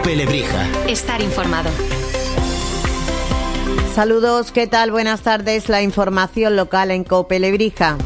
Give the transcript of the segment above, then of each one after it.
COPE Lebrija. Estar informado. Saludos, ¿qué tal? Buenas tardes. La información local en COPE Lebrija.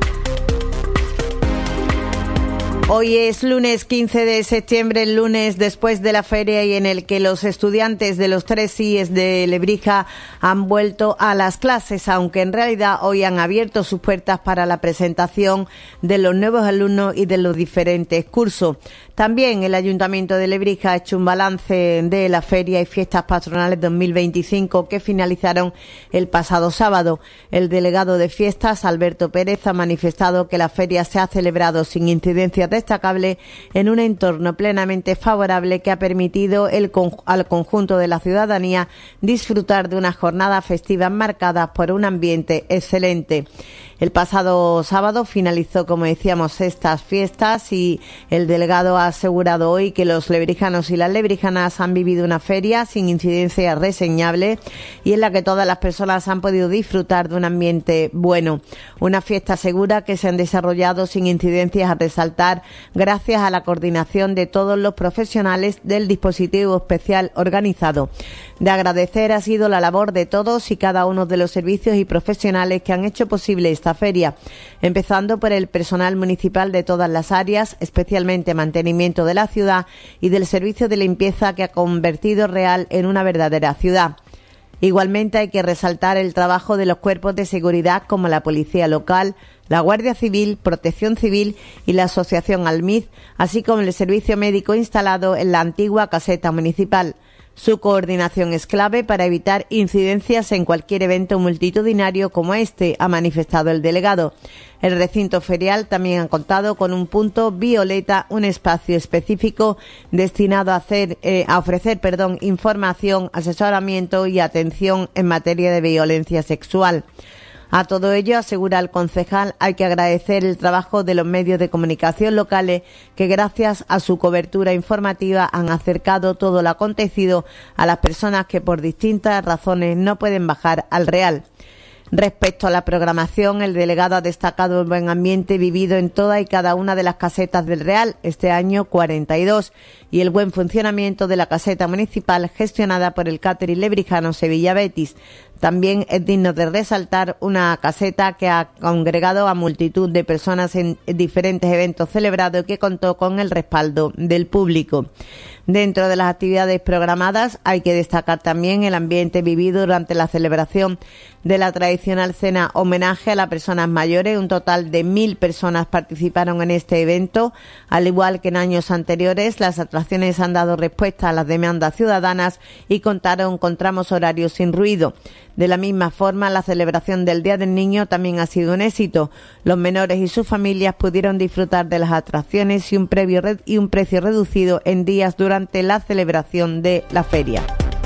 Hoy es lunes 15 de septiembre, el lunes después de la feria y en el que los estudiantes de los 3 CIES de Lebrija han vuelto a las clases, aunque en realidad hoy han abierto sus puertas para la presentación de los nuevos alumnos y de los diferentes cursos. También el Ayuntamiento de Lebrija ha hecho un balance de la feria y fiestas patronales 2025 que finalizaron el pasado sábado. El delegado de fiestas, Alberto Pérez, ha manifestado que la feria se ha celebrado sin incidencias destacables en un entorno plenamente favorable que ha permitido al conjunto de la ciudadanía disfrutar de unas jornadas festivas marcadas por un ambiente excelente. El pasado sábado finalizó, como decíamos, estas fiestas y el delegado ha asegurado hoy que los lebrijanos y las lebrijanas han vivido una feria sin incidencias reseñables y en la que todas las personas han podido disfrutar de un ambiente bueno. Una fiesta segura que se han desarrollado sin incidencias a resaltar gracias a la coordinación de todos los profesionales del dispositivo especial organizado. De agradecer ha sido la labor de todos y cada uno de los servicios y profesionales que han hecho posible esta feria, empezando por el personal municipal de todas las áreas, especialmente mantenimiento de la ciudad y del servicio de limpieza que ha convertido Real en una verdadera ciudad. Igualmente hay que resaltar el trabajo de los cuerpos de seguridad como la Policía Local, la Guardia Civil, Protección Civil y la Asociación Almiz, así como el servicio médico instalado en la antigua caseta municipal. Su coordinación es clave para evitar incidencias en cualquier evento multitudinario como este, ha manifestado el delegado. El recinto ferial también ha contado con un punto violeta, un espacio específico destinado a ofrecer información, asesoramiento y atención en materia de violencia sexual. A todo ello, asegura el concejal, hay que agradecer el trabajo de los medios de comunicación locales que gracias a su cobertura informativa han acercado todo lo acontecido a las personas que por distintas razones no pueden bajar al Real. Respecto a la programación, el delegado ha destacado el buen ambiente vivido en toda y cada una de las casetas del Real, este año 42, y el buen funcionamiento de la caseta municipal gestionada por el catering lebrijano Sevilla Betis. También es digno de resaltar una caseta que ha congregado a multitud de personas en diferentes eventos celebrados y que contó con el respaldo del público. Dentro de las actividades programadas hay que destacar también el ambiente vivido durante la celebración de la tradicional cena homenaje a las personas mayores. Un total de 1.000 personas participaron en este evento. Al igual que en años anteriores, las atracciones han dado respuesta a las demandas ciudadanas y contaron con tramos horarios sin ruido. De la misma forma, la celebración del Día del Niño también ha sido un éxito. Los menores y sus familias pudieron disfrutar de las atracciones y un precio reducido en días durante la celebración de la feria.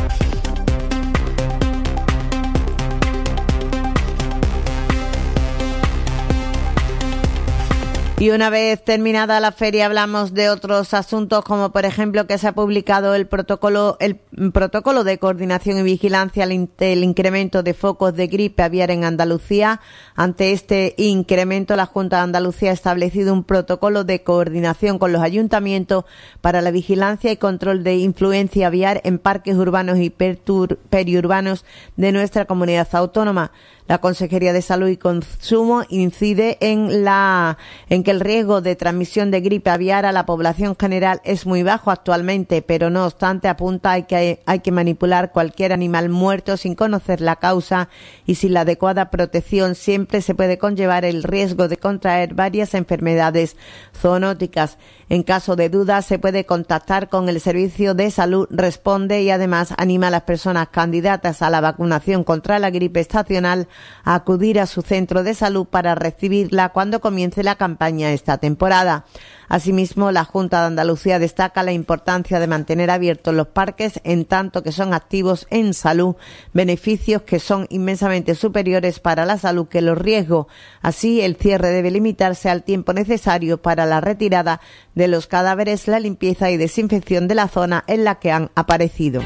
Y una vez terminada la feria hablamos de otros asuntos, como por ejemplo que se ha publicado el protocolo de coordinación y vigilancia el incremento de focos de gripe aviar en Andalucía. Ante este incremento, la Junta de Andalucía ha establecido un protocolo de coordinación con los ayuntamientos para la vigilancia y control de influencia aviar en parques urbanos y periurbanos de nuestra comunidad autónoma. La Consejería de Salud y Consumo incide en que el riesgo de transmisión de gripe aviar a la población general es muy bajo actualmente, pero no obstante apunta que hay que manipular cualquier animal muerto sin conocer la causa y sin la adecuada protección siempre se puede conllevar el riesgo de contraer varias enfermedades zoonóticas. En caso de duda se puede contactar con el Servicio de Salud Responde y además anima a las personas candidatas a la vacunación contra la gripe estacional a acudir a su centro de salud para recibirla cuando comience la campaña esta temporada. Asimismo, la Junta de Andalucía destaca la importancia de mantener abiertos los parques en tanto que son activos en salud, beneficios que son inmensamente superiores para la salud que los riesgos. Así, el cierre debe limitarse al tiempo necesario para la retirada de los cadáveres, la limpieza y desinfección de la zona en la que han aparecido.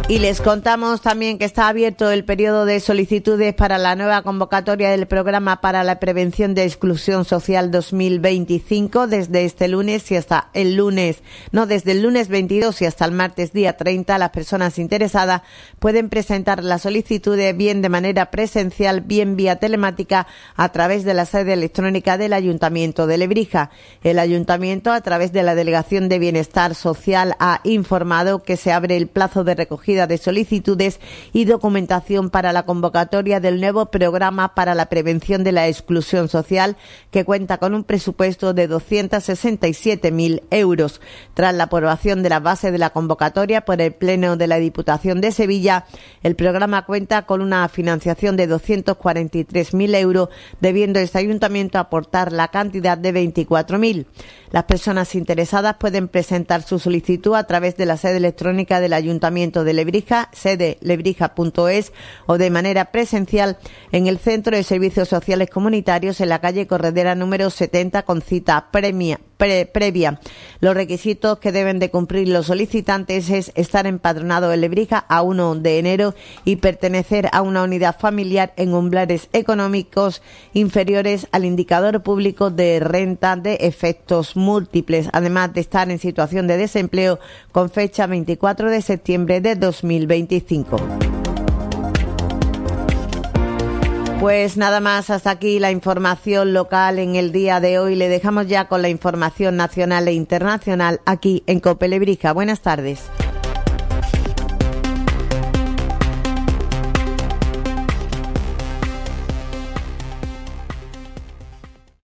Y les contamos también que está abierto el periodo de solicitudes para la nueva convocatoria del Programa para la Prevención de Exclusión Social 2025 desde este lunes y hasta desde el lunes 22 y hasta el martes día 30. Las personas interesadas pueden presentar las solicitudes bien de manera presencial, bien vía telemática a través de la sede electrónica del Ayuntamiento de Lebrija. El Ayuntamiento, a través de la Delegación de Bienestar Social, ha informado que se abre el plazo de recogida de solicitudes y documentación para la convocatoria del nuevo Programa para la Prevención de la Exclusión Social, que cuenta con un presupuesto de 267.000 euros. Tras la aprobación de la base de la convocatoria por el Pleno de la Diputación de Sevilla, el programa cuenta con una financiación de 243.000 euros, debiendo este ayuntamiento aportar la cantidad de 24.000. Las personas interesadas pueden presentar su solicitud a través de la sede electrónica del Ayuntamiento de Lebrija, sede lebrija.es, o de manera presencial en el Centro de Servicios Sociales Comunitarios en la calle Corredera número 70 con cita previa. Los requisitos que deben de cumplir los solicitantes es estar empadronado en Lebrija a 1 de enero y pertenecer a una unidad familiar en umbrales económicos inferiores al indicador público de renta de efectos múltiples, además de estar en situación de desempleo con fecha 24 de septiembre de 2025. Pues nada más, hasta aquí la información local en el día de hoy. Le dejamos ya con la información nacional e internacional aquí en COPE Lebrija. Buenas tardes.